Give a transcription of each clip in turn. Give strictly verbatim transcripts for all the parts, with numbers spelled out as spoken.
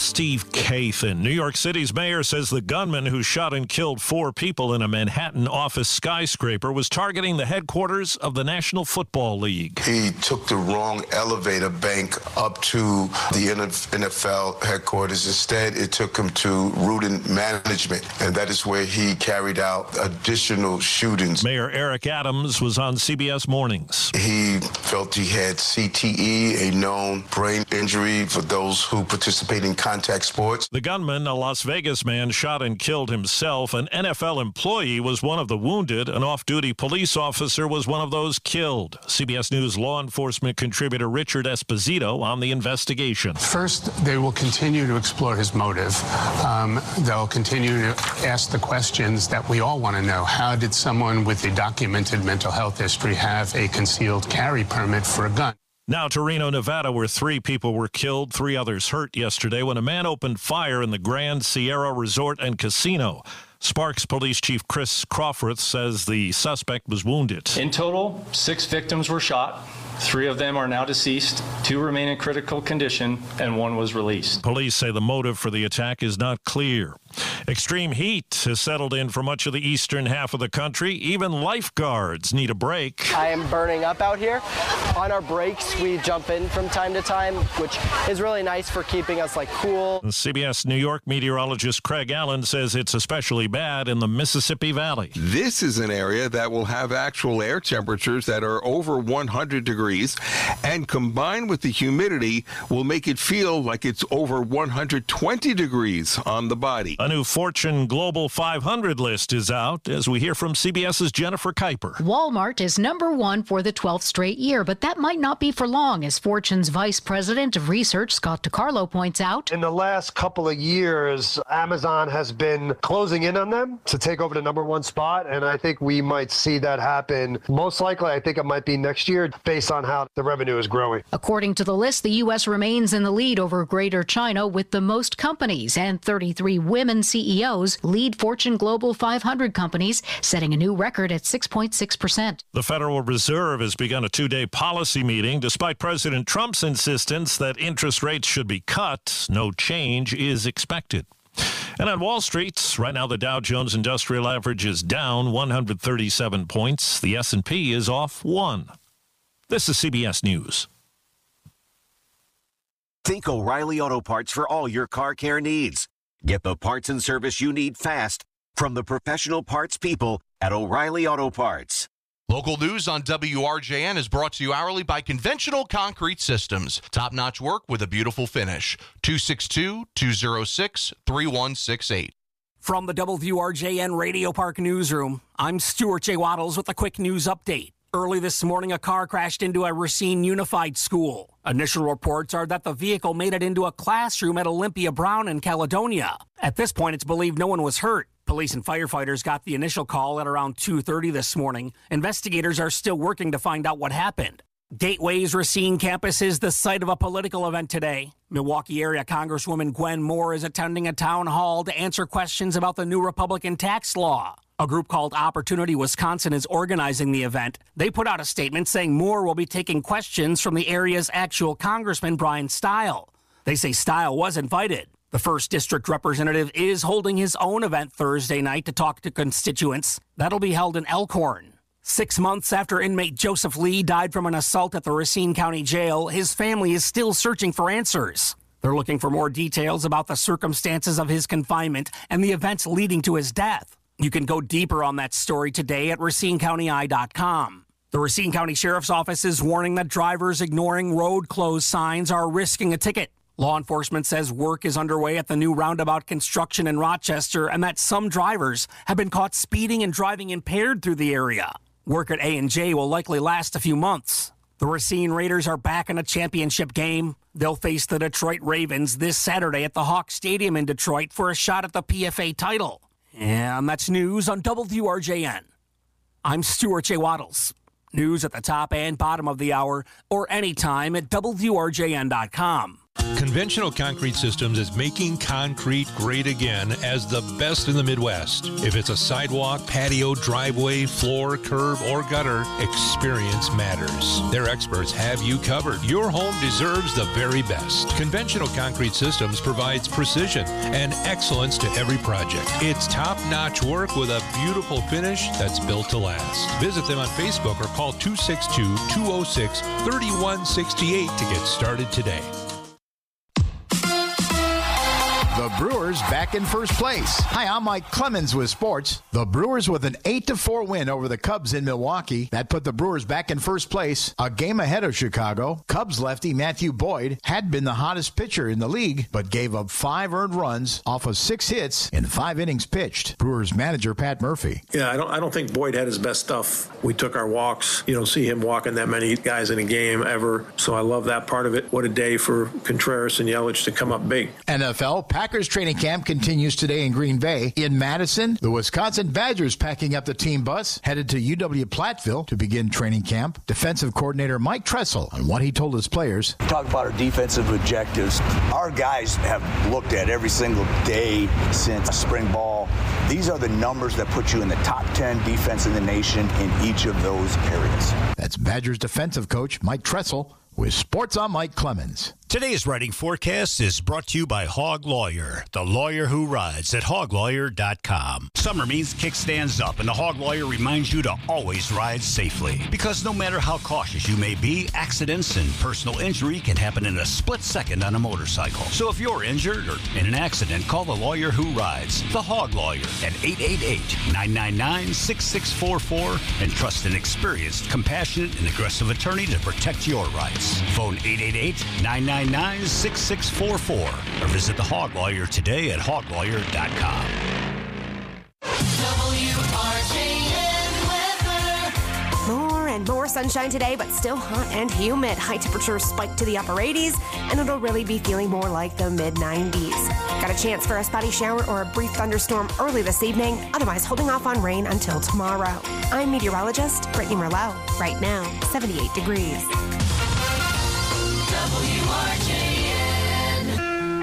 Steve Kathan. New York City's mayor says the gunman who shot and killed four people in a Manhattan office skyscraper was targeting the headquarters of the National Football League. He took the wrong elevator bank up to the N F L headquarters. Instead, it took him to Rudin Management, and that is where he carried out additional shootings. Mayor Eric Adams was on C B S Mornings. He felt he had C T E, a known brain injury for those who participate in contact sports. The gunman, a Las Vegas man, shot and killed himself. An N F L employee was one of the wounded. An off-duty police officer was one of those killed. C B S News law enforcement contributor Richard Esposito on the investigation. First, they will continue to explore his motive. Um, they'll continue to ask the questions that we all want to know. How did someone with a documented mental health history have a concealed carry permit for a gun? Now to Reno, Nevada, where three people were killed, three others hurt yesterday when a man opened fire in the Grand Sierra Resort and Casino. Sparks Police Chief Chris Crawford says the suspect was wounded. In total, six victims were shot. Three of them are now deceased, two remain in critical condition, and one was released. Police say the motive for the attack is not clear. Extreme heat has settled in for much of the eastern half of the country. Even lifeguards need a break. I am burning up out here. On our breaks, we jump in from time to time, which is really nice for keeping us like cool. C B S New York meteorologist Craig Allen says it's especially bad in the Mississippi Valley. This is an area that will have actual air temperatures that are over one hundred degrees, and combined with the humidity will make it feel like it's over one hundred twenty degrees on the body. A new Fortune Global five hundred list is out, as we hear from CBS's Jennifer Kuiper. Walmart is number one for the twelfth straight year, but that might not be for long, as Fortune's Vice President of Research, Scott DiCarlo, points out. In the last couple of years, Amazon has been closing in on them to take over the number one spot, and I think we might see that happen. Most likely, I think it might be next year, based on how the revenue is growing. According to the list, the U S remains in the lead over Greater China with the most companies, and thirty-three women C E Os lead Fortune Global five hundred companies, setting a new record at six point six percent. The Federal Reserve has begun a two-day policy meeting. Despite President Trump's insistence that interest rates should be cut, no change is expected. And on Wall Street, right now the Dow Jones Industrial Average is down one hundred thirty-seven points. The S and P is off one. This is C B S News. Think O'Reilly Auto Parts for all your car care needs. Get the parts and service you need fast from the professional parts people at O'Reilly Auto Parts. Local news on W R J N is brought to you hourly by Conventional Concrete Systems. Top-notch work with a beautiful finish. two six two, two oh six, three one six eight. From the W R J N Radio Park Newsroom, I'm Stuart J. Waddles with a quick news update. Early this morning, a car crashed into a Racine Unified School. Initial reports are that the vehicle made it into a classroom at Olympia Brown in Caledonia. At this point, it's believed no one was hurt. Police and firefighters got the initial call at around two thirty this morning. Investigators are still working to find out what happened. Gateway's Racine campus is the site of a political event today. Milwaukee area Congresswoman Gwen Moore is attending a town hall to answer questions about the new Republican tax law. A group called Opportunity Wisconsin is organizing the event. They put out a statement saying Moore will be taking questions from the area's actual Congressman Brian Stile. They say Stile was invited. The first district representative is holding his own event Thursday night to talk to constituents. That'll be held in Elkhorn. Six months after inmate Joseph Lee died from an assault at the Racine County Jail, his family is still searching for answers. They're looking for more details about the circumstances of his confinement and the events leading to his death. You can go deeper on that story today at Racine County Eye dot com. The Racine County Sheriff's Office is warning that drivers ignoring road closed signs are risking a ticket. Law enforcement says work is underway at the new roundabout construction in Rochester and that some drivers have been caught speeding and driving impaired through the area. Work at A and J will likely last a few months. The Racine Raiders are back in a championship game. They'll face the Detroit Ravens this Saturday at the Hawk Stadium in Detroit for a shot at the P F A title. And that's news on W R J N. I'm Stuart J. Waddles. News at the top and bottom of the hour or anytime at W R J N dot com. Conventional Concrete Systems is making concrete great again as the best in the Midwest. If it's a sidewalk, patio, driveway, floor, curb, or gutter, experience matters. Their experts have you covered. Your home deserves the very best. Conventional Concrete Systems provides precision and excellence to every project. It's top-notch work with a beautiful finish that's built to last. Visit them on Facebook or call two six two, two oh six, three one six eight to get started today. The Brewers back in first place. Hi, I'm Mike Clemens with sports. The Brewers with an eight to four win over the Cubs in Milwaukee. That put the Brewers back in first place, a game ahead of Chicago. Cubs lefty Matthew Boyd had been the hottest pitcher in the league, but gave up five earned runs off of six hits in five innings pitched. Brewers manager Pat Murphy. Yeah, I don't I don't think Boyd had his best stuff. We took our walks. You don't see him walking that many guys in a game ever. So I love that part of it. What a day for Contreras and Yelich to come up big. N F L, Packers training camp continues today in Green Bay. In Madison, the Wisconsin Badgers packing up the team bus, headed to U W Platteville to begin training camp. Defensive coordinator Mike Tressel on what he told his players. Talk about our defensive objectives. Our guys have looked at every single day since spring ball. These are the numbers that put you in the top ten defense in the nation in each of those areas. That's Badgers defensive coach Mike Tressel with Sports on Mike Clemens. Today's writing forecast is brought to you by Hog Lawyer, the lawyer who rides at hog lawyer dot com. Summer means kickstands up, and the Hog Lawyer reminds you to always ride safely. Because no matter how cautious you may be, accidents and personal injury can happen in a split second on a motorcycle. So if you're injured or in an accident, call the lawyer who rides, the Hog Lawyer, at eight eight eight, nine nine nine, six six four four and trust an experienced, compassionate, and aggressive attorney to protect your rights. Phone eight eight eight, nine nine nine, six six four four or visit the Hog Lawyer today at hog lawyer dot com. W R J N weather. More and more sunshine today, but still hot and humid. High temperatures spike to the upper eighties, and it'll really be feeling more like the mid nineties. Got a chance for a spotty shower or a brief thunderstorm early this evening, otherwise holding off on rain until tomorrow. I'm meteorologist Brittany Merlot. Right now, seventy-eight degrees. W R J N.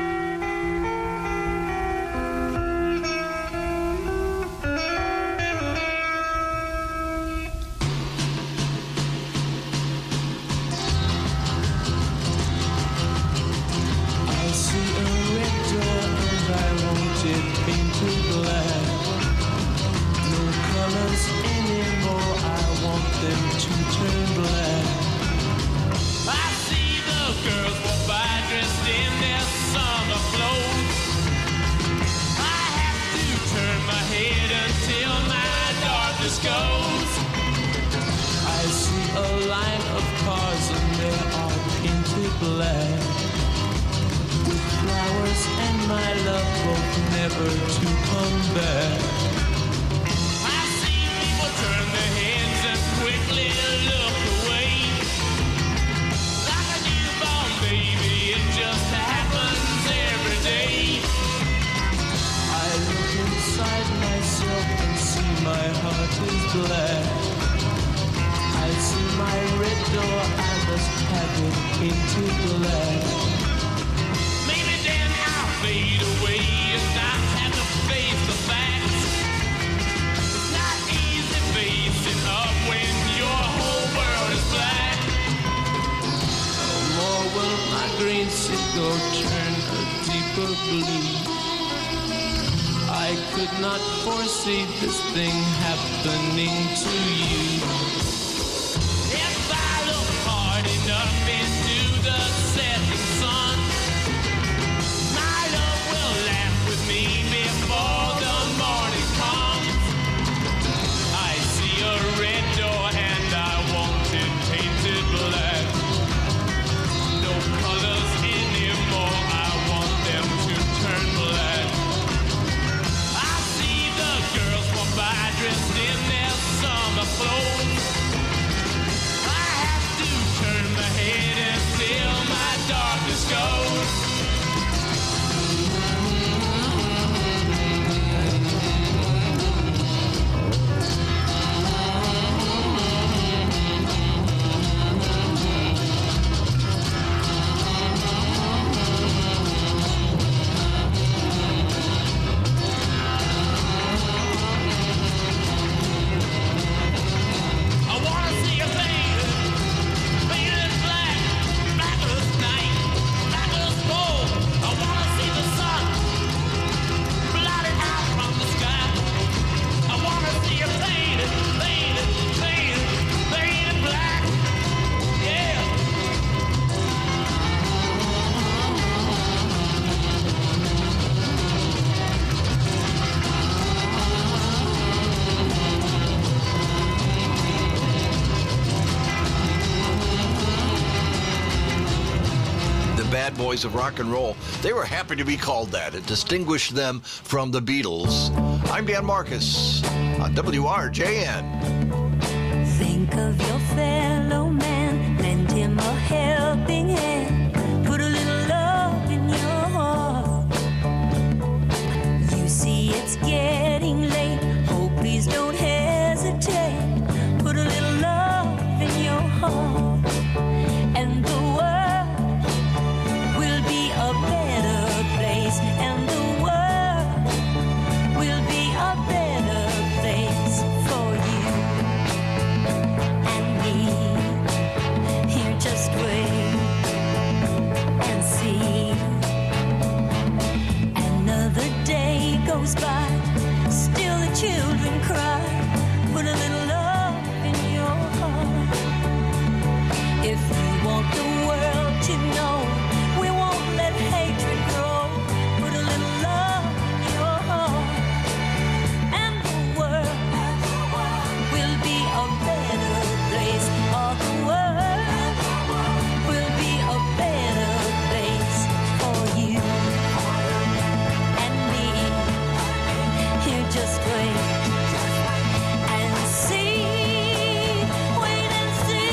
I see a red door and I want it painted black. No colors anymore, I want them to turn black. I see the girls walk by dressed in their summer clothes. I have to turn my head until my darkness goes. I see a line of cars and they are painted black, with flowers and my love both never to come back. I see people turn their heads and quickly look away. Like a newborn baby, it just happens every day. I look inside myself and see my heart is black. I see my red door, I must have it painted black. Maybe then I'll fade away and not have to face the facts. It's not easy facing up when your whole world is black. No more will my green seagull turn a deeper blue. I could not foresee this thing happening to you. If I look hard enough into the setting sun, my love will laugh with me before the morning comes. I see a red door and I want it painted black. No colors anymore, I want them to turn black. I see the girls walk by dressed in their summer clothes. boys of rock and roll. They were happy to be called that. It distinguished them from the Beatles. I'm Dan Marcus on W R J N. Think of your fellow man, lend him a helping hand, put a little love in your heart. You see it's getting late, oh please don't hesitate, put a little love in your heart, and the world will be a better place, and the world will be a better place for you and me. Here, just wait and see. Another day goes by, still the children cry, put a little love in your heart. If you want the world to know, we won't let hatred grow, put a little love in your heart, and the world will be a better place. Oh, the world will be a better place for you and me. Here, just wait and see. Wait and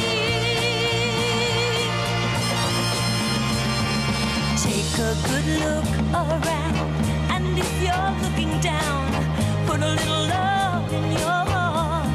see. Take a good look around, and if you're looking down, put a little love in your heart.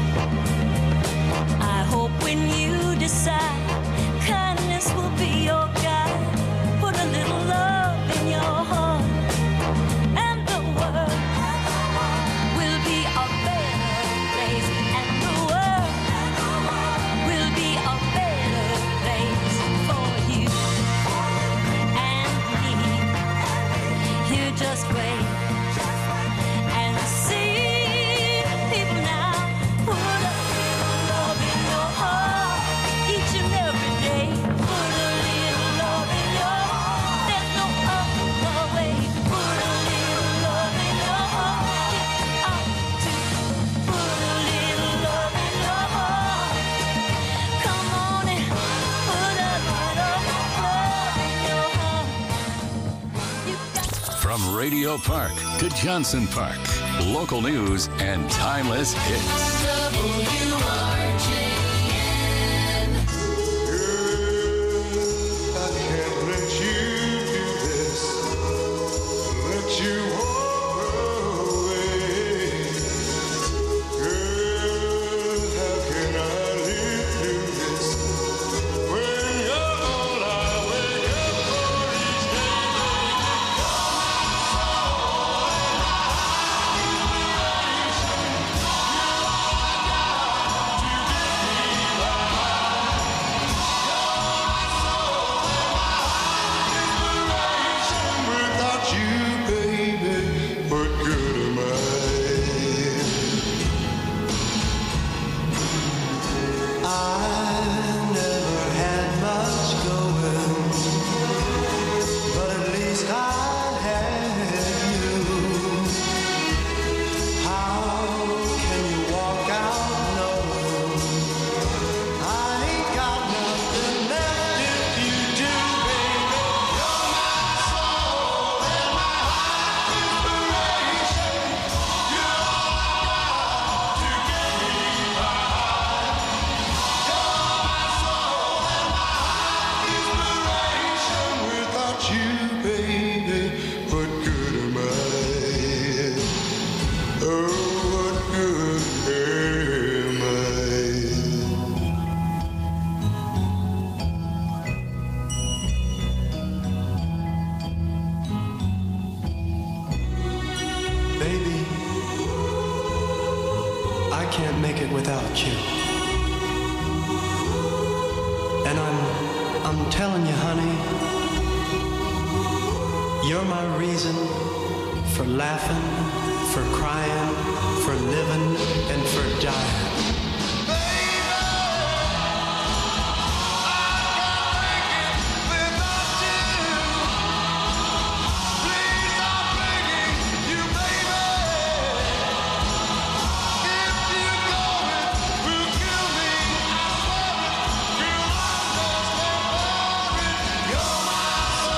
I hope when you decide, kindness will be your guide. Put a little love in your heart, and the world will be a better place, and the world will be a better place for you and me. Here, just wait and see. People now, put a little love in your heart each and every day. Put a little love in your heart. There's no other way. Put a little love in your heart. Get out to put a little love in your heart. Come on and put a little love in your heart. You got From Radio Park to Johnson Park, local news and timeless hits. W R J N. I can't let you do this, let you walk away. Girl, how can I live through this when you're all I wake up for each day? Without you, baby, what good am I? I never had much going, but at least I had you. How can you walk out knowing I ain't got nothing left if you do, baby? You're my soul and my heart inspiration. You're all I got to get me by. You're my soul and my heart inspiration. Without you, baby, what good am I? Oh, what good am I? Baby, I can't make it without you. And I'm I'm telling you, honey, you're my reason for laughing, for crying, for living, and for dying. You're my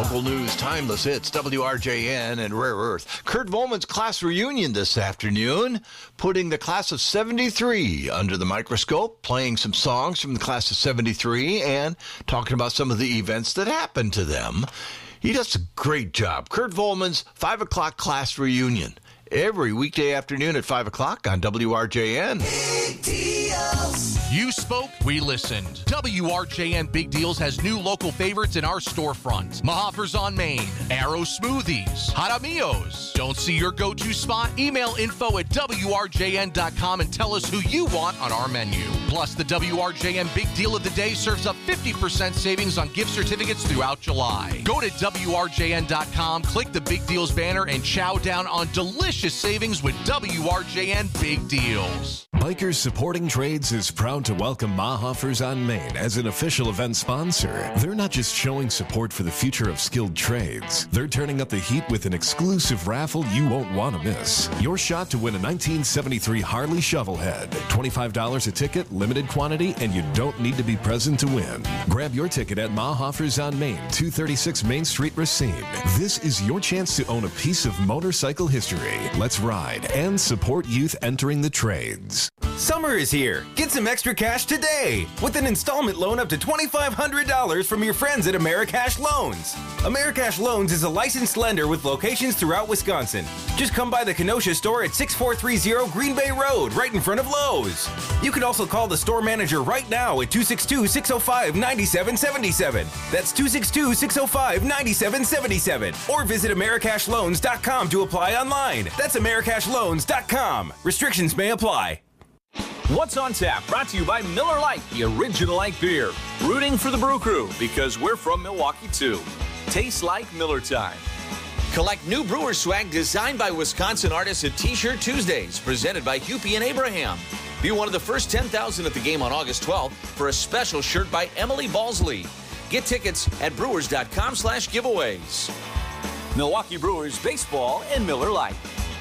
Local news, timeless hits, W R J N and Rare Earth. Kurt Volman's class reunion this afternoon, putting the class of seventy-three under the microscope, playing some songs from the class of seventy-three, and talking about some of the events that happened to them. He does a great job. Kurt Volman's five o'clock class reunion. Every weekday afternoon at five o'clock on W R J N. Big deals. You spoke, we listened. W R J N Big Deals has new local favorites in our storefront. Mahofers on Main, Arrow Smoothies, Hot Amigos. Don't see your go-to spot? Email info at W R J N dot com and tell us who you want on our menu. Plus, the W R J N Big Deal of the Day serves up fifty percent savings on gift certificates throughout July. Go to W R J N dot com, click the Big Deals banner, and chow down on delicious savings with W R J N Big Deals. Bikers Supporting Trades is proud to welcome Mahofers on Main as an official event sponsor. They're not just showing support for the future of skilled trades. They're turning up the heat with an exclusive raffle you won't want to miss. Your shot to win a nineteen seventy-three Harley Shovelhead. twenty-five dollars a ticket, limited quantity, and you don't need to be present to win. Grab your ticket at Mahofers on Main, two thirty-six Main Street, Racine. This is your chance to own a piece of motorcycle history. Let's ride and support youth entering the trades. Summer is here. Get some extra cash today with an installment loan up to twenty-five hundred dollars from your friends at Americash Loans. Americash Loans is a licensed lender with locations throughout Wisconsin. Just come by the Kenosha store at six four three zero Green Bay Road, right in front of Lowe's. You can also call the store manager right now at two six two, six zero five, nine seven seven seven. That's two six two, six zero five, nine seven seven seven. Or visit Americash Loans dot com to apply online. That's Americash Loans dot com. Restrictions may apply. What's on Tap? Brought to you by Miller Lite, the original light beer. Rooting for the Brew Crew because we're from Milwaukee too. Tastes like Miller time. Collect new Brewers swag designed by Wisconsin artists at T-Shirt Tuesdays, presented by Hupie and Abraham. Be one of the first ten thousand at the game on August twelfth for a special shirt by Emily Balsley. Get tickets at brewers dot com slash giveaways. Milwaukee Brewers baseball and Miller Lite.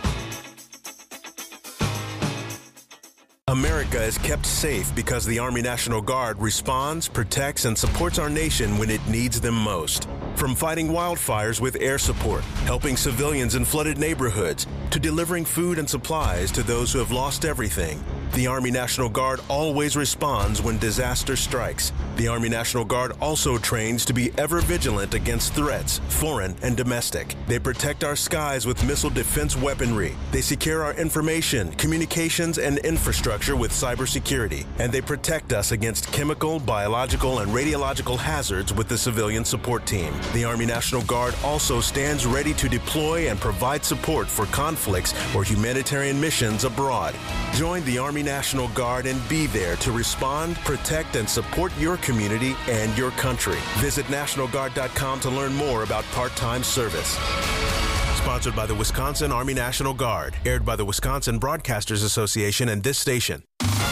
America is kept safe because the Army National Guard responds, protects, and supports our nation when it needs them most. From fighting wildfires with air support, helping civilians in flooded neighborhoods, to delivering food and supplies to those who have lost everything, the Army National Guard always responds when disaster strikes. The Army National Guard also trains to be ever vigilant against threats, foreign and domestic. They protect our skies with missile defense weaponry. They secure our information, communications, and infrastructure with cybersecurity. And they protect us against chemical, biological, and radiological hazards with the civilian support team. The Army National Guard also stands ready to deploy and provide support for conflicts or humanitarian missions abroad. Join the Army National Guard and be there to respond, protect, and support your community and your country. Visit National Guard dot com to learn more about part-time service. Sponsored by the Wisconsin Army National Guard. Aired by the Wisconsin Broadcasters Association and this station.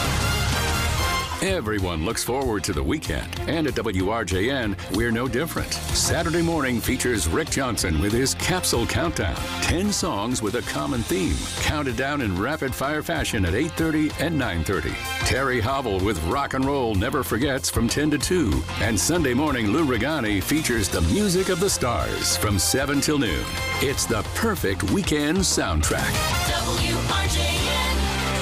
Everyone looks forward to the weekend, and at W R J N, we're no different. Saturday morning features Rick Johnson with his Capsule Countdown. Ten songs with a common theme, counted down in rapid-fire fashion at eight thirty and nine thirty. Terry Hobble with Rock and Roll Never Forgets from ten to two. And Sunday morning, Lou Regani features the music of the stars from seven till noon. It's the perfect weekend soundtrack. W R J N.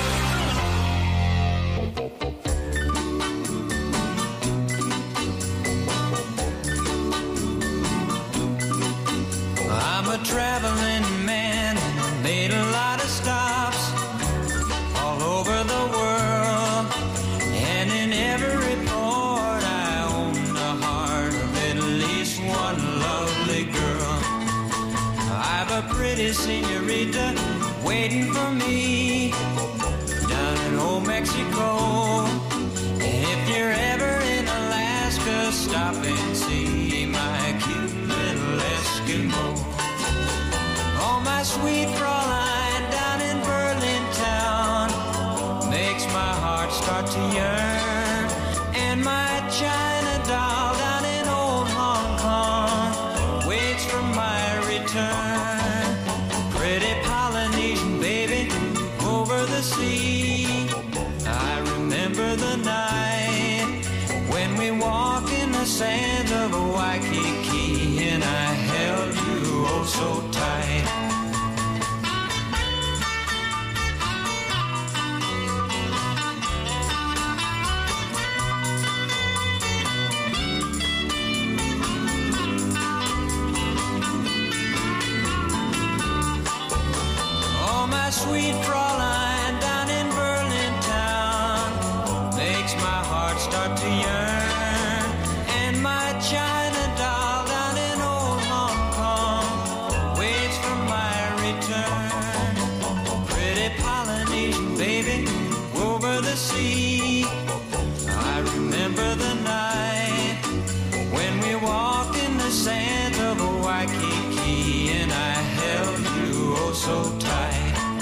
I'm a traveling man, made a lot of stops all over the world, and in every port I own the heart of at least one lovely girl. I've a pretty senorita waiting for me down in old Mexico, and if you're ever in Alaska, stop and see my cute little Eskimo. Oh, my sweet Fraulein down in Berlin town makes my heart start to yearn. And my China doll down in old Hong Kong waits for my return. Pretty Polynesian baby over the sea, I remember the night when we walked in the sands of Waikiki, and I oh so tight. Oh, my sweet Fraulein down in Berlin town makes my heart start to yearn. And my China doll down in old Hong Kong waits for my return. Pretty Polynesian baby over the sea, I remember the night when we walked in the sands of Waikiki and I held you oh so tight.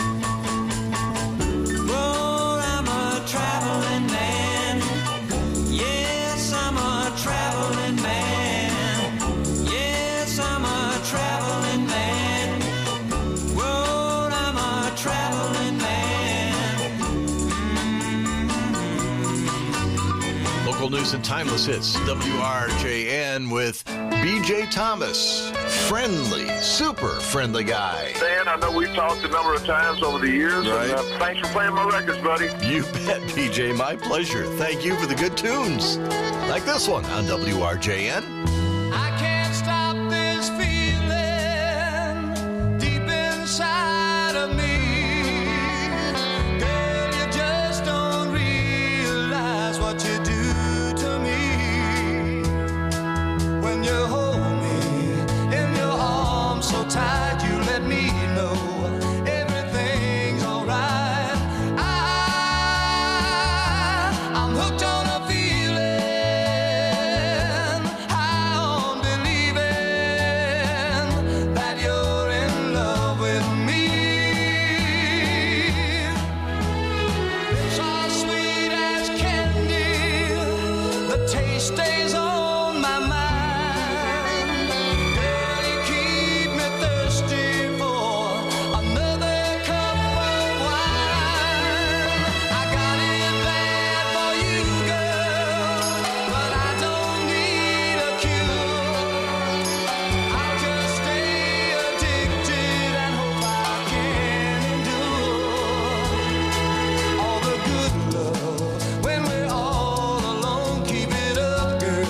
Well, I'm a traveling man. Yes, I'm a traveling man. Yes, I'm a traveling man. Well, I'm a traveling man. Local news and timeless hits. W R J N with B J Thomas. Friendly, super friendly guy. Dan, I know we've talked a number of times over the years. Right. And, uh, thanks for playing my records, buddy. You bet, B J. My pleasure. Thank you for the good tunes. Like this one on W R J N. I can't stop this feeling deep inside of me. Girl, you just don't realize what you do to me. When you hold me in your arms so tight, you let me know everything's alright. I, I'm hooked on a feeling, high on believing that you're in love with me. So sweet as candy, the taste stays on my mind. Girl, you keep me thirsty for another cup of wine. I got it bad for you, girl, but I don't need a cure. I'll just stay addicted and hope I can endure all the good love when we're all alone. Keep it up, girl.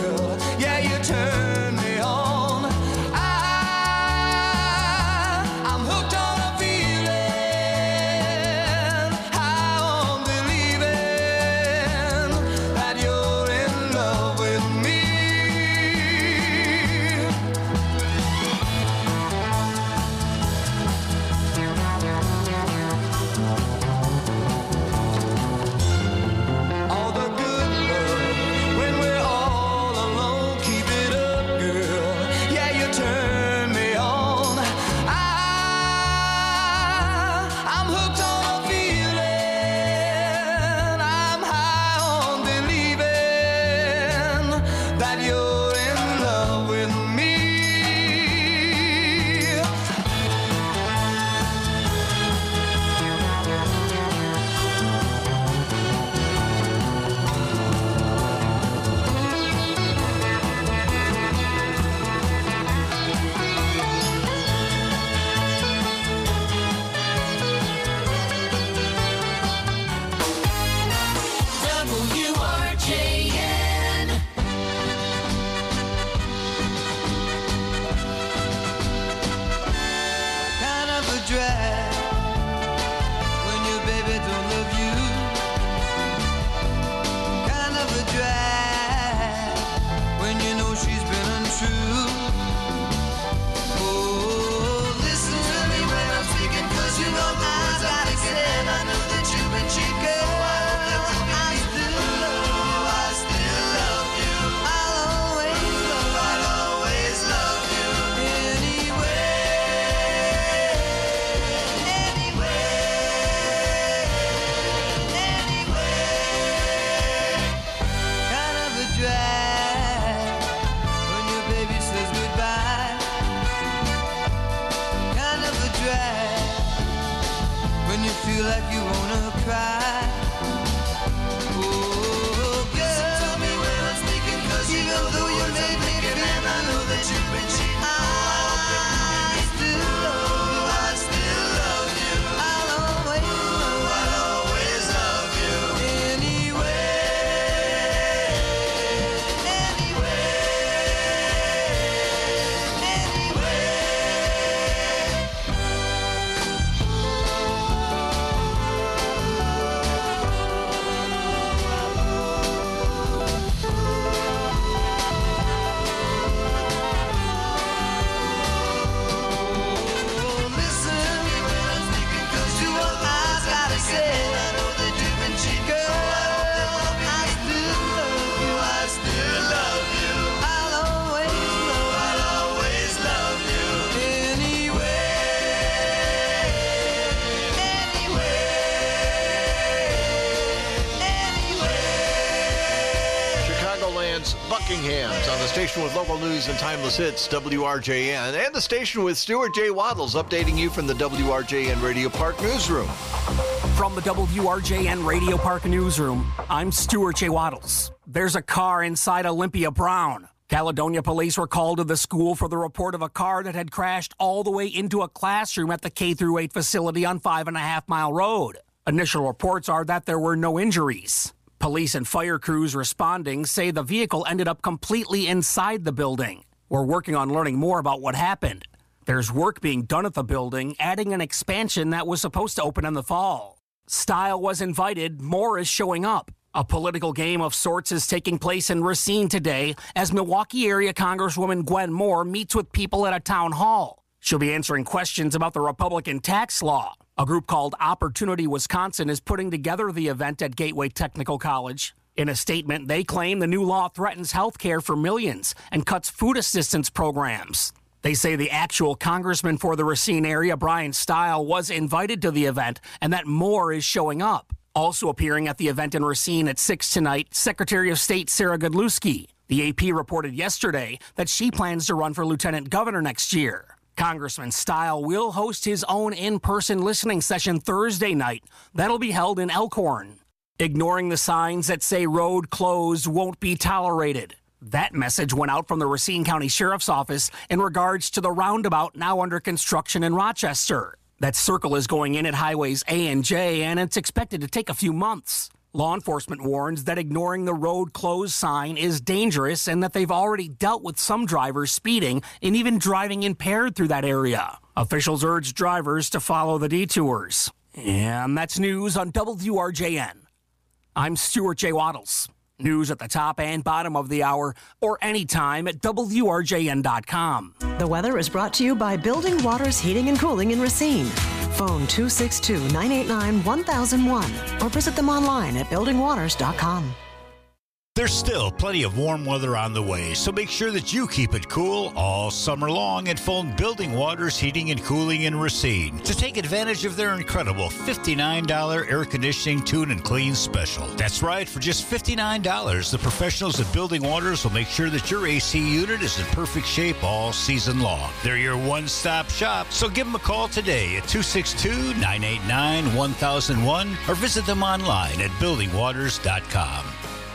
Lawrence Buckingham's on the station with local news and timeless hits, W R J N, and the station with Stuart J. Waddles updating you from the W R J N Radio Park newsroom. From the W R J N Radio Park newsroom, I'm Stuart J. Waddles. There's a car inside Olympia Brown. Caledonia police were called to the school for the report of a car that had crashed all the way into a classroom at the K through eight facility on Five and a Half Mile Road. Initial reports are that there were no injuries. Police and fire crews responding say the vehicle ended up completely inside the building. We're working on learning more about what happened. There's work being done at the building, adding an expansion that was supposed to open in the fall. Style was invited, more is showing up. A political game of sorts is taking place in Racine today as Milwaukee area Congresswoman Gwen Moore meets with people at a town hall. She'll be answering questions about the Republican tax law. A group called Opportunity Wisconsin is putting together the event at Gateway Technical College. In a statement, they claim the new law threatens health care for millions and cuts food assistance programs. They say the actual congressman for the Racine area, Brian Style, was invited to the event and that Moore is showing up. Also appearing at the event in Racine at six tonight, Secretary of State Sarah Godlewski. The A P reported yesterday that she plans to run for lieutenant governor next year. Congressman Style will host his own in-person listening session Thursday night. That'll be held in Elkhorn. Ignoring the signs that say road closed won't be tolerated. That message went out from the Racine County Sheriff's Office in regards to the roundabout now under construction in Rochester. That circle is going in at highways A and J, and it's expected to take a few months. Law enforcement warns that ignoring the road closed sign is dangerous and that they've already dealt with some drivers speeding and even driving impaired through that area. Officials urge drivers to follow the detours. And that's news on W R J N. I'm Stuart J. Waddles. News at the top and bottom of the hour or anytime at W R J N dot com. The weather is brought to you by Building Waters Heating and Cooling in Racine. Phone two six two, nine eight nine, one thousand one or visit them online at building waters dot com. There's still plenty of warm weather on the way, so make sure that you keep it cool all summer long and phone Building Waters Heating and Cooling in Racine to take advantage of their incredible fifty-nine dollars air conditioning tune and clean special. That's right, for just fifty-nine dollars, the professionals at Building Waters will make sure that your A C unit is in perfect shape all season long. They're your one-stop shop, so give them a call today at two six two, nine eight nine, one thousand one or visit them online at building waters dot com.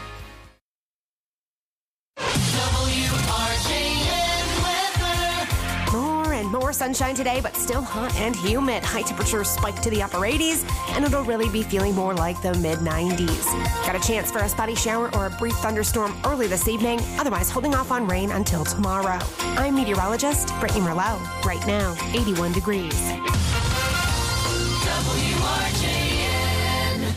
More sunshine today, but still hot and humid. High temperatures spike to the upper eighties, and it'll really be feeling more like the mid nineties. Got a chance for a spotty shower or a brief thunderstorm early this evening, otherwise holding off on rain until tomorrow. I'm meteorologist Brittany Merlot. Right now, eighty-one degrees. W R J N.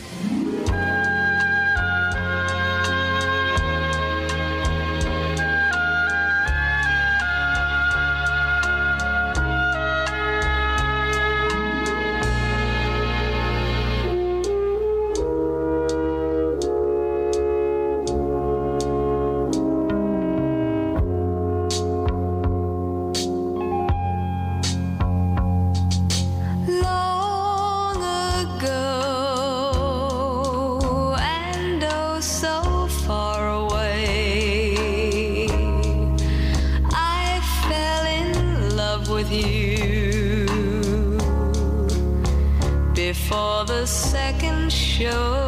Before the second show,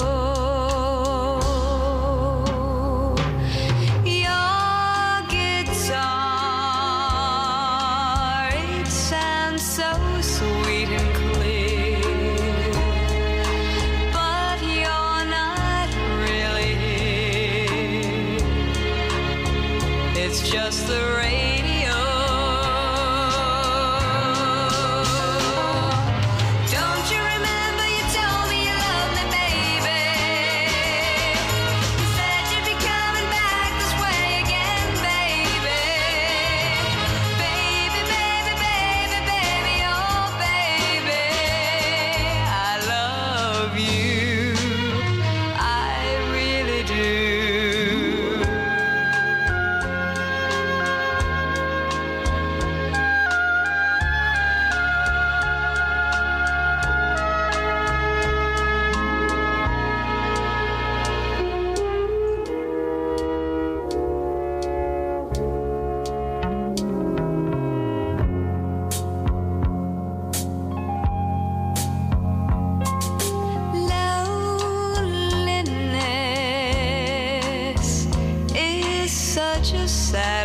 your guitar, it sounds so sweet and clear, but you're not really here. It's just the radio.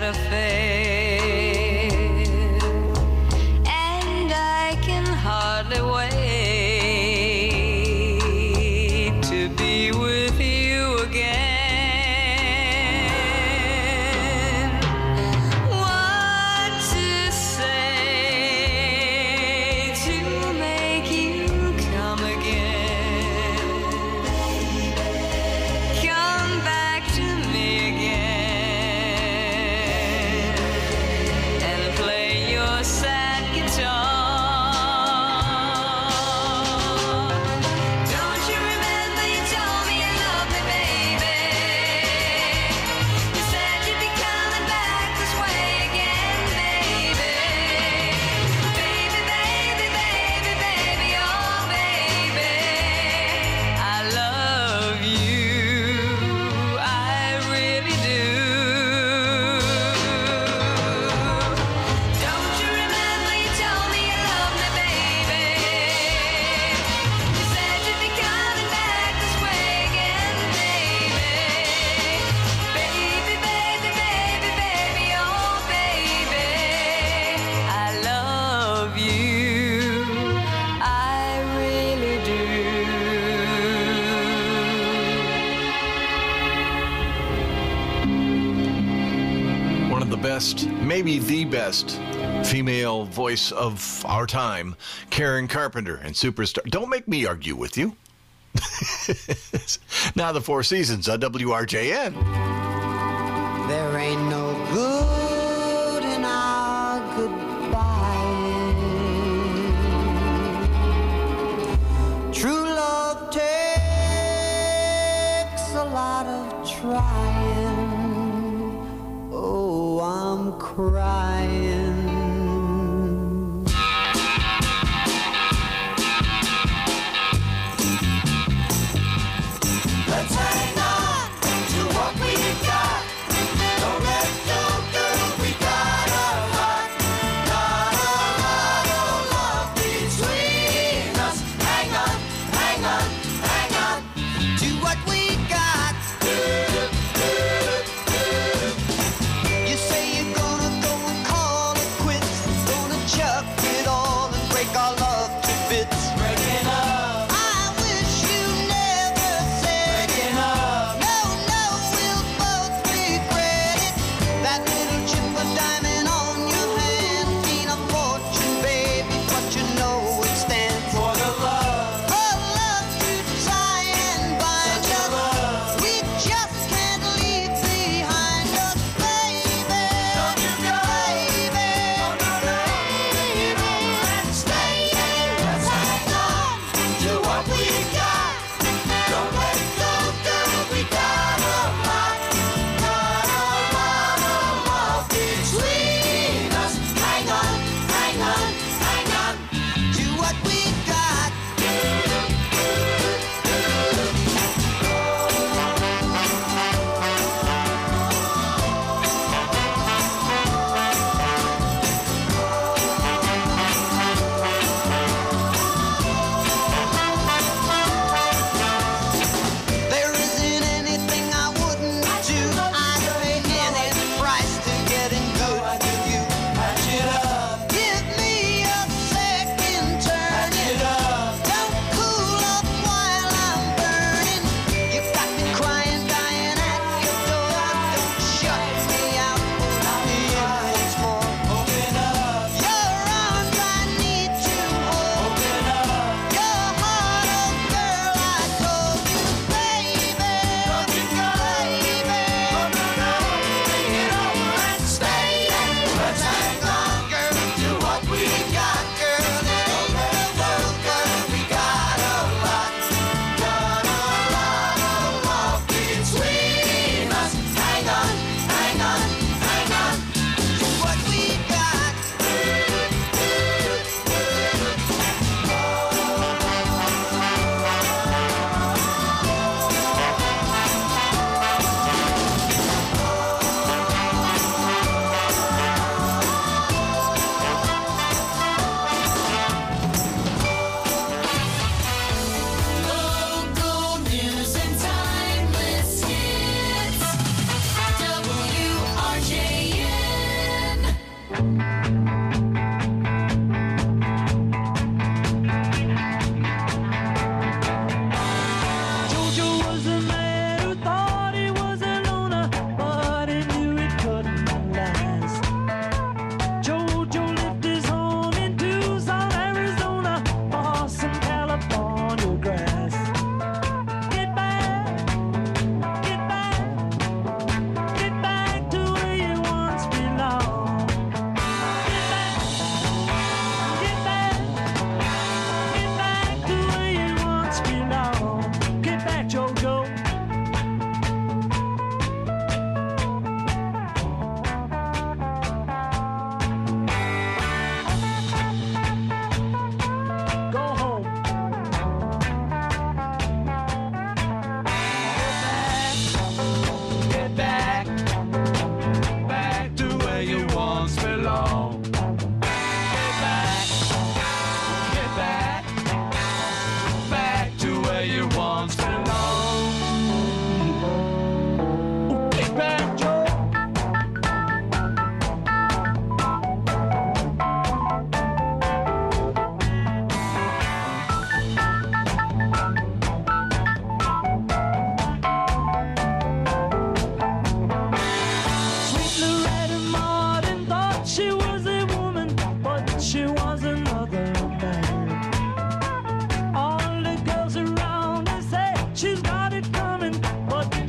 never fail, and I can hardly wait to be with you again. What to say to make you come again? Come back to me again and play your sad guitar. Don't you remember you told me you loved me, baby? You said you'd be coming back this way again, baby. Baby, baby, baby, baby, oh baby, I love you, I really do. Don't you remember you told me you loved me, baby? You said you'd be coming back this way again, baby. Baby, baby, baby, baby, oh baby, I love you, I really do. One of the best, maybe the best, female voice of our time, Karen Carpenter and Superstar. Don't make me argue with you. Now the Four Seasons on W R J N. There ain't no good in our goodbye. True love takes a lot of trying. Oh, I'm crying. Let's hang on to what we got. Don't let go, girl, we got a lot. Got a lot of love between us. Hang on, hang on, hang on to what we got. You say you're gonna go and call it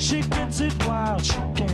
She gets it while she can.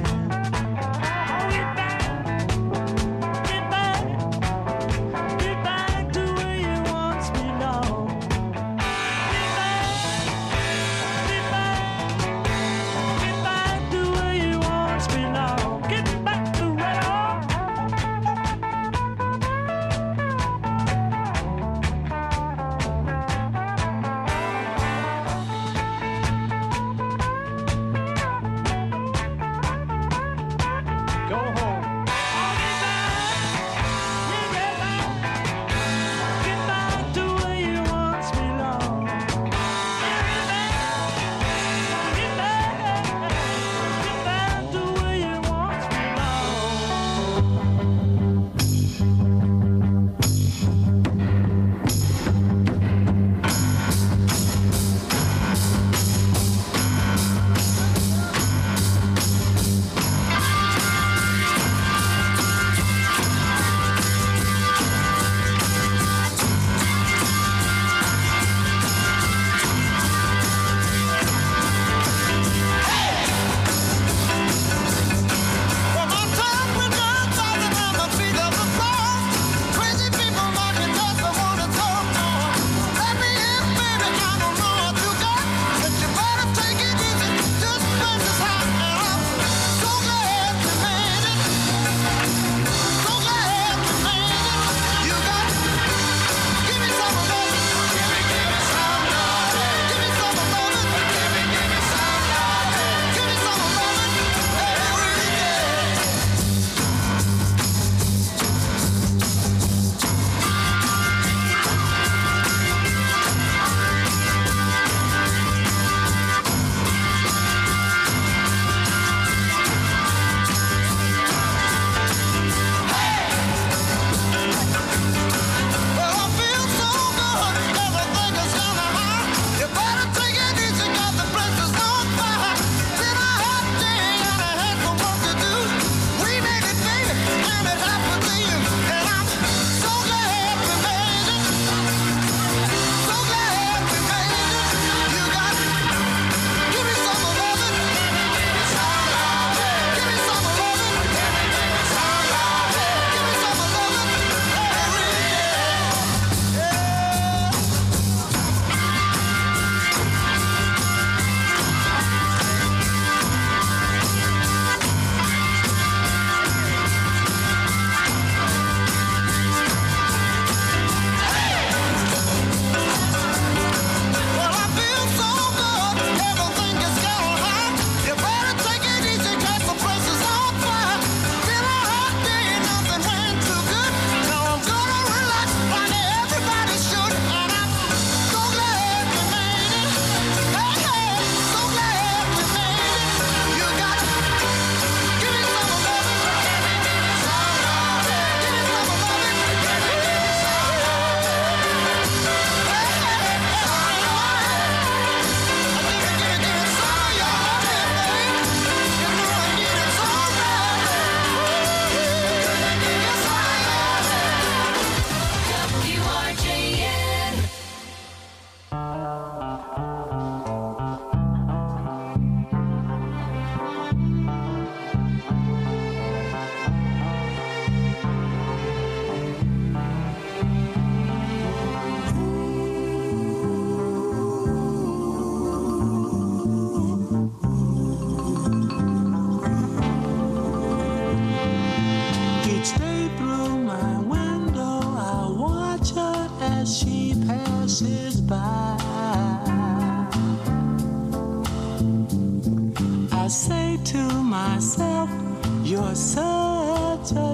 I say to myself, you're such a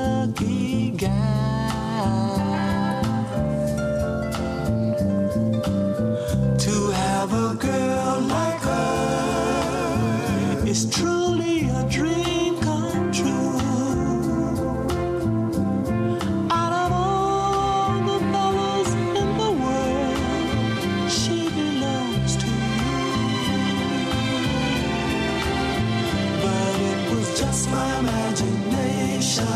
lucky guy. To have a girl like her is truly a dream come true. Out of all the fellas in the world, she belongs to you. But it was just my imagination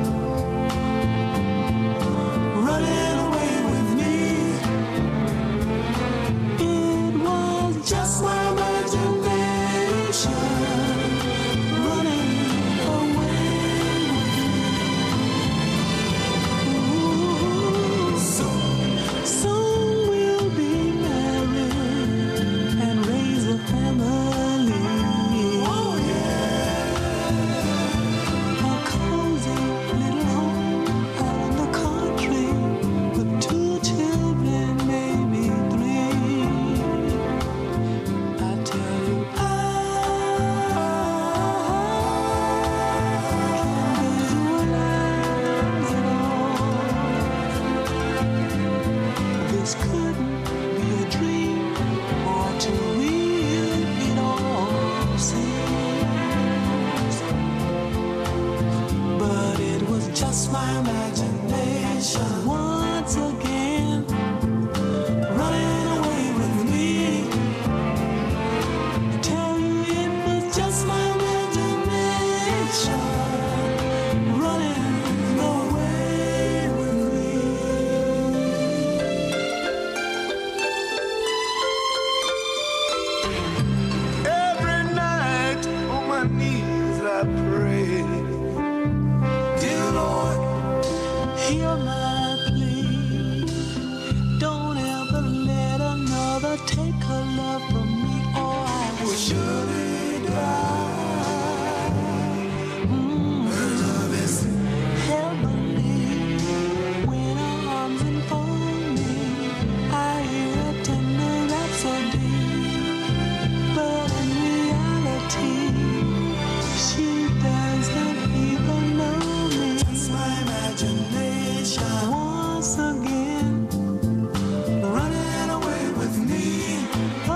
running away with me. It was just my imagination. just my imagination. Once again, running away with me. Tell you it was just my imagination. Running away with me. Every night on my knees I pray. Dear Lord, hear my plea. Don't ever let another take her love from me, or I will surely die. Mm. Her love is heavenly. When her arms enfold me, I hear a tender rhapsody. But in reality, she doesn't even know me. Just my imagination. Once again, running away with me. Oh,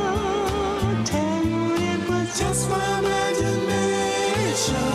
tell you it was just my imagination.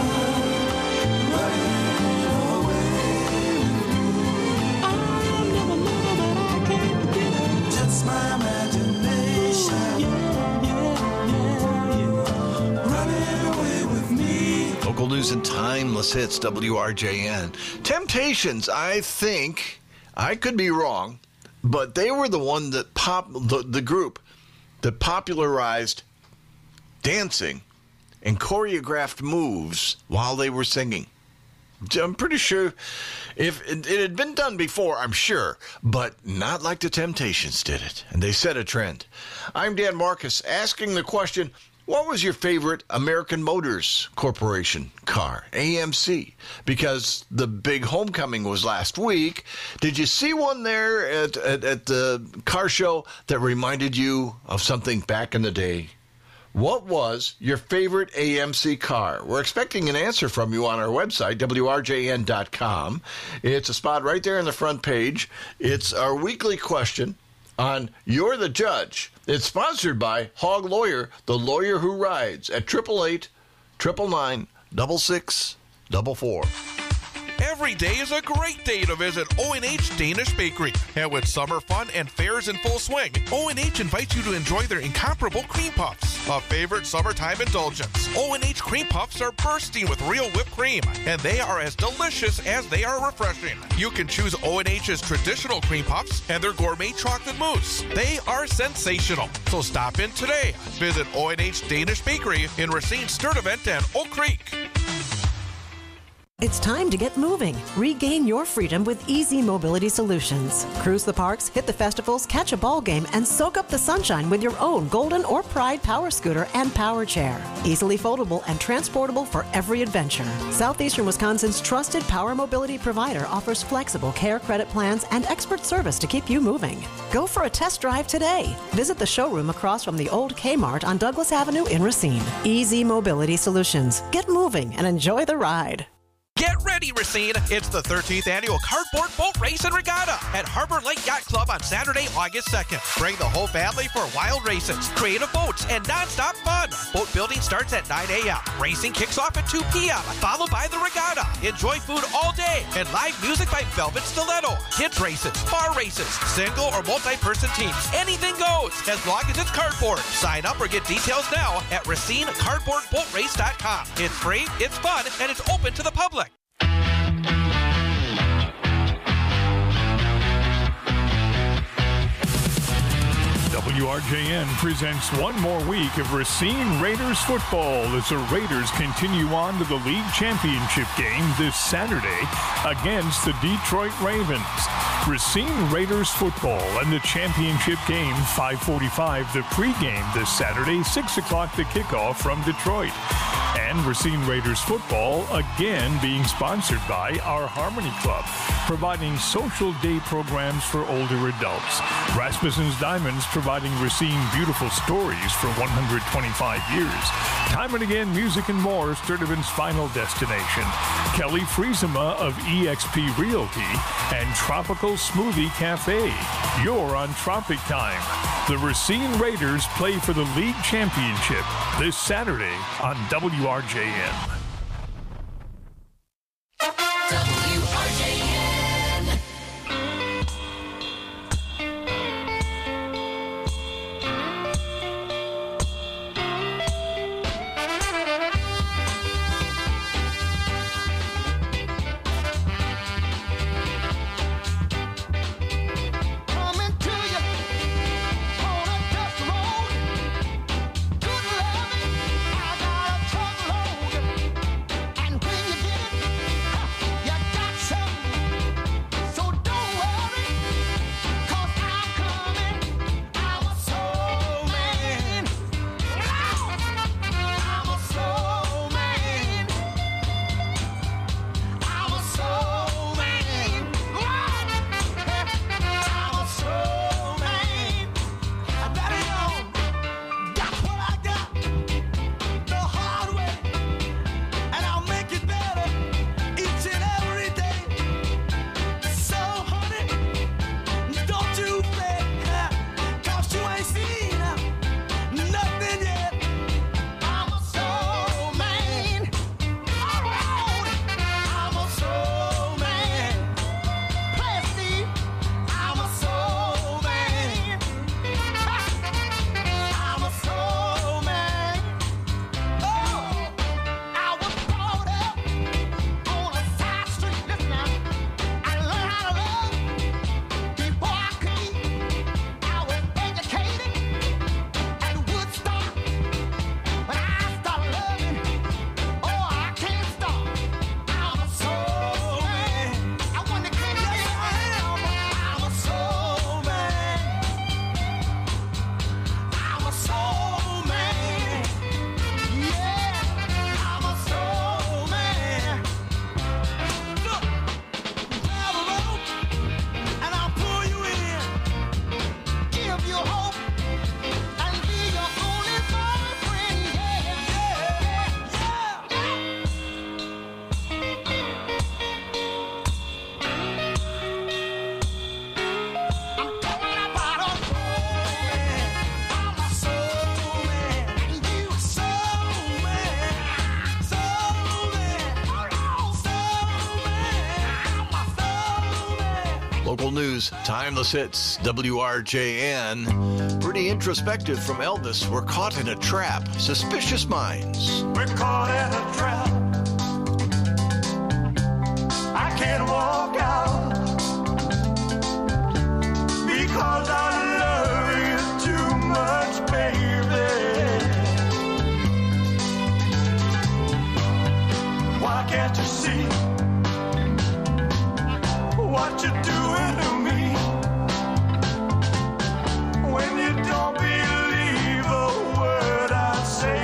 Running away with me. I never knew that I can't forget it. Just my imagination. Yeah, yeah, yeah, yeah. Running away with me. Local news and timeless hits, W R J N. Temptations, I think, I could be wrong, but they were the one that pop the, the group that popularized dancing and choreographed moves while they were singing. I'm pretty sure if it, it had been done before, I'm sure, but not like the Temptations did it, and they set a trend. I'm Dan Marcus asking the question, what was your favorite American Motors Corporation car, A M C? Because the big homecoming was last week. Did you see one there at, at, at the car show that reminded you of something back in the day? What was your favorite A M C car? We're expecting an answer from you on our website, W R J N dot com. It's a spot right there on the front page. It's our weekly question on You're the Judge. It's sponsored by Hog Lawyer, the lawyer who rides, at eight eight eight, nine nine nine, six six four four. Every day is a great day to visit O and H Danish Bakery. And with summer fun and fairs in full swing, O and H invites you to enjoy their incomparable cream puffs, a favorite summertime indulgence. O and H cream puffs are bursting with real whipped cream, and they are as delicious as they are refreshing. You can choose O and H's traditional cream puffs and their gourmet chocolate mousse. They are sensational. So stop in today. Visit O and H Danish Bakery in Racine, Sturtevant, and Oak Creek. It's time to get moving. Regain your freedom with Easy Mobility Solutions. Cruise the parks, hit the festivals, catch a ball game, and soak up the sunshine with your own Golden or Pride power scooter and power chair. Easily foldable and transportable for every adventure. Southeastern Wisconsin's trusted power mobility provider offers flexible care credit plans and expert service to keep you moving. Go for a test drive today. Visit the showroom across from the old Kmart on Douglas Avenue in Racine. Easy Mobility Solutions. Get moving and enjoy the ride. Get ready, Racine! It's the thirteenth Annual Cardboard Boat Race and Regatta at Harbor Lake Yacht Club on Saturday, August second. Bring the whole family for wild races, creative boats, and non-stop fun. Boat building starts at nine a.m. Racing kicks off at two p.m., followed by the regatta. Enjoy food all day and live music by Velvet Stiletto. Kids races, bar races, single or multi-person teams. Anything goes, as long as it's cardboard. Sign up or get details now at Racine Cardboard Boat Race dot com. It's free, it's fun, and it's open to the public. W R J N presents one more week of Racine Raiders football as the Raiders continue on to the league championship game this Saturday against the Detroit Ravens. Racine Raiders football and the championship game, five forty-five the pregame this Saturday, six o'clock the kickoff from Detroit. And Racine Raiders football again being sponsored by our Harmony Club, providing social day programs for older adults. Rasmussen's Diamonds providing Racine beautiful stories for one hundred twenty-five years. Time and again, music and more, Sturtevant's final destination. Kelly Friesema of E X P Realty and Tropical Smoothie Cafe. You're on Tropic Time. The Racine Raiders play for the league championship this Saturday on W R J N. W Local news, timeless hits, W R J N. Pretty introspective from Elvis. We're caught in a trap. Suspicious minds. We're caught in a trap. I can't walk out because I love you too much, baby. Why can't you see what you're doing to me when you don't believe a word I say?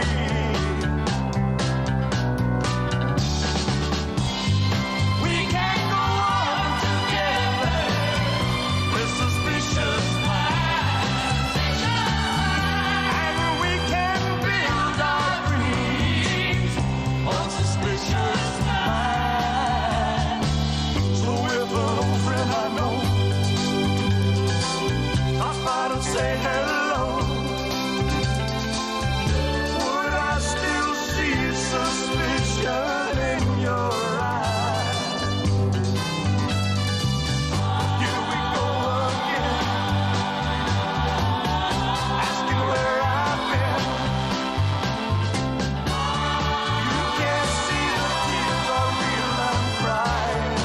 We can't go on together with suspicious minds, and we can build our dreams on suspicious minds. So if an old friend I know stop by to say hello, would I still see suspicion in your eyes? Here we go again, asking where I've been. You can't see the tears are real, I'm crying.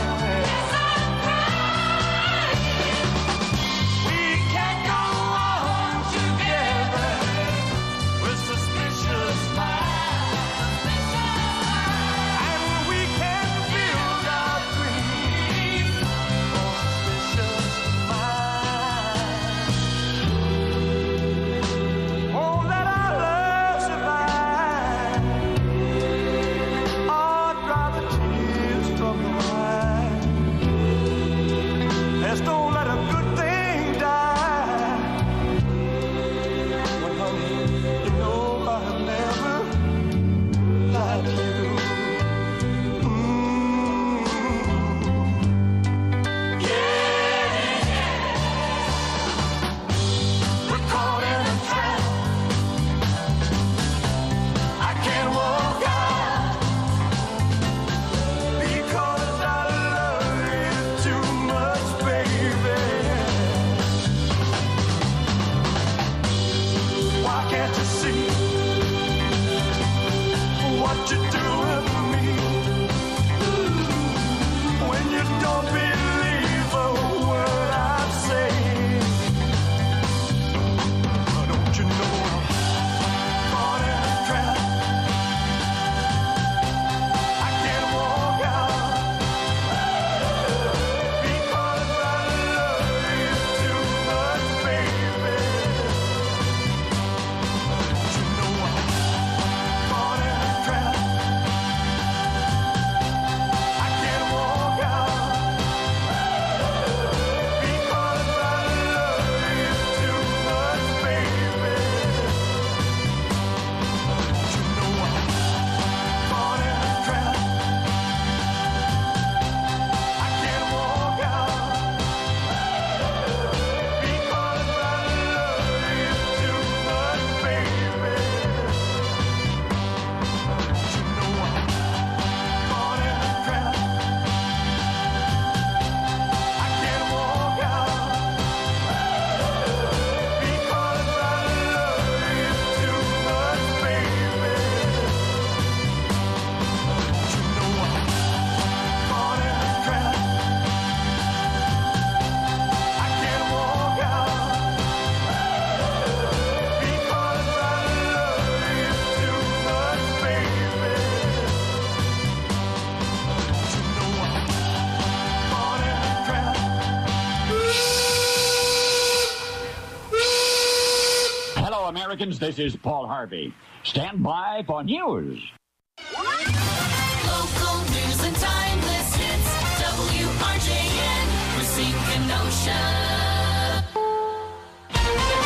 We can't go on together with suspicious minds, and we can build our dreams on suspicious minds. Won't let our love survive, or dry the tears from the eyes. Let's don't let a good thing die. Well, honey, you know I've never lied to you. Mm. Yeah, we're caught in a trap. I can't walk out because I love you too much, baby. Why can't you see what you're doing to me when you don't believe a word I say? Don't you know I'm caught in a trap? I can't walk out because I love you too much, baby. Don't you know I'm caught in a trap? I can't walk out because I love you too much, baby. Don't you know I'm caught in a trap? I can't walk out because I love you too much, baby. Don't you know I'm caught in a trap? I can't walk out because I love you too much, baby. Don't you know I'm caught in a trap? I can't walk out because I love you too much, baby. Don't you know I'm caught in a trap? Hello, Americans. This is Paul Harvey. Stand by for news. Local news and timeless hits. W R J N, Racine Kenosha.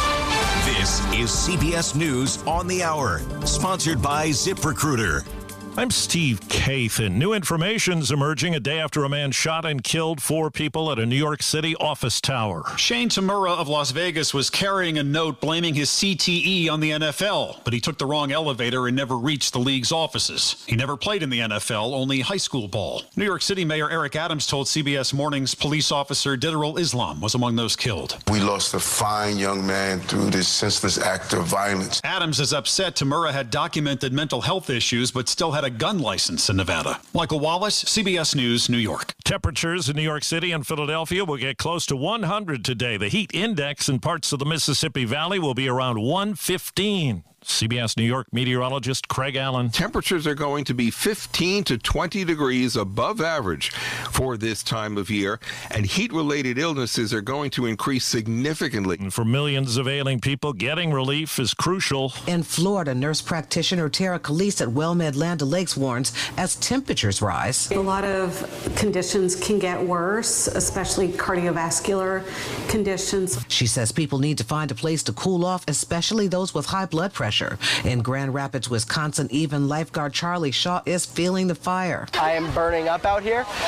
This is C B S News on the Hour, sponsored by ZipRecruiter. I'm Steve Kathan. New information's emerging a day after a man shot and killed four people at a New York City office tower. Shane Tamura of Las Vegas was carrying a note blaming his C T E on the N F L, but he took the wrong elevator and never reached the league's offices. He never played in the N F L, only high school ball. New York City Mayor Eric Adams told C B S Mornings police officer Diderol Islam was among those killed. We lost a fine young man through this senseless act of violence. Adams is upset Tamura had documented mental health issues, but still had a gun license in Nevada. Michael Wallace, C B S News, New York. Temperatures in New York City and Philadelphia will get close to one hundred today. The heat index in parts of the Mississippi Valley will be around one fifteen. C B S New York meteorologist Craig Allen. Temperatures are going to be fifteen to twenty degrees above average for this time of year, and heat-related illnesses are going to increase significantly. And for millions of ailing people, getting relief is crucial. In Florida, nurse practitioner Tara Calise at WellMed Land O'Lakes warns as temperatures rise. A lot of conditions can get worse, especially cardiovascular conditions. She says people need to find a place to cool off, especially those with high blood pressure. In Grand Rapids, Wisconsin, even lifeguard Charlie Shaw is feeling the fire. I am burning up out here.